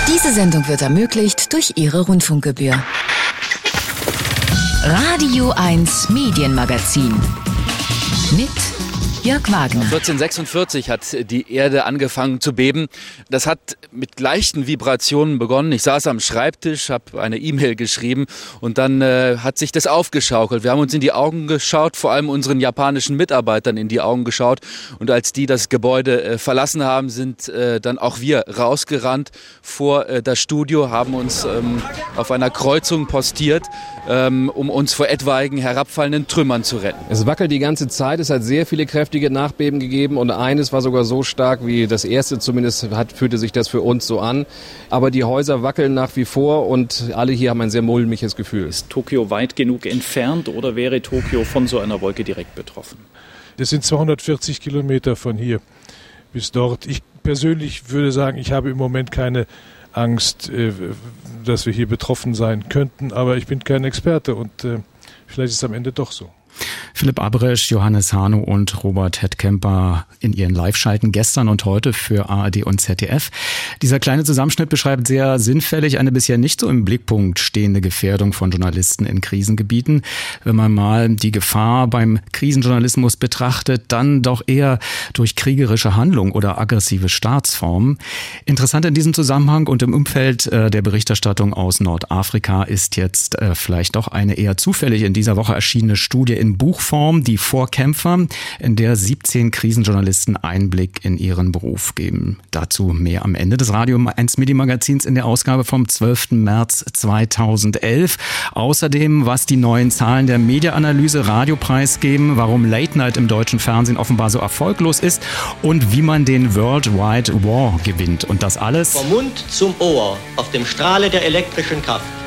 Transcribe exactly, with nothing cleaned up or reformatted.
Diese Sendung wird ermöglicht durch Ihre Rundfunkgebühr. Radio eins Medienmagazin mit Jörg Wagner. vierzehnhundertsechsundvierzig hat die Erde angefangen zu beben. Das hat mit leichten Vibrationen begonnen. Ich saß am Schreibtisch, habe eine E-Mail geschrieben und dann äh, hat sich das aufgeschaukelt. Wir haben uns in die Augen geschaut, vor allem unseren japanischen Mitarbeitern in die Augen geschaut. Und als die das Gebäude äh, verlassen haben, sind äh, dann auch wir rausgerannt vor äh, das Studio, haben uns ähm, auf einer Kreuzung postiert, ähm, um uns vor etwaigen herabfallenden Trümmern zu retten. Es wackelt die ganze Zeit, es hat sehr viele kräftige Nachbeben gegeben und eines war sogar so stark wie das erste, zumindest hat, fühlte sich das für uns so an. Aber die Häuser wackeln nach wie vor und alle hier haben ein sehr mulmiges Gefühl. Ist Tokio weit genug entfernt oder wäre Tokio von so einer Wolke direkt betroffen? Das sind zweihundertvierzig Kilometer von hier bis dort. Ich persönlich würde sagen, ich habe im Moment keine Angst, dass wir hier betroffen sein könnten, aber ich bin kein Experte und vielleicht ist es am Ende doch so. Philipp Abresch, Johannes Hano und Robert Hettkemper in ihren Live-Schalten gestern und heute für A R D und Z D F. Dieser kleine Zusammenschnitt beschreibt sehr sinnfällig eine bisher nicht so im Blickpunkt stehende Gefährdung von Journalisten in Krisengebieten. Wenn man mal die Gefahr beim Krisenjournalismus betrachtet, dann doch eher durch kriegerische Handlung oder aggressive Staatsformen. Interessant in diesem Zusammenhang und im Umfeld der Berichterstattung aus Nordafrika ist jetzt vielleicht doch eine eher zufällig in dieser Woche erschienene Studie in Buchform, die Vorkämpfer, in der siebzehn Krisenjournalisten Einblick in ihren Beruf geben. Dazu mehr am Ende des Radio eins Medienmagazins in der Ausgabe vom zwölften März zweitausendelf. Außerdem, was die neuen Zahlen der Mediaanalyse Radiopreis geben, warum Late Night im deutschen Fernsehen offenbar so erfolglos ist und wie man den World Wide War gewinnt. Und das alles vom Mund zum Ohr auf dem Strahle der elektrischen Kraft.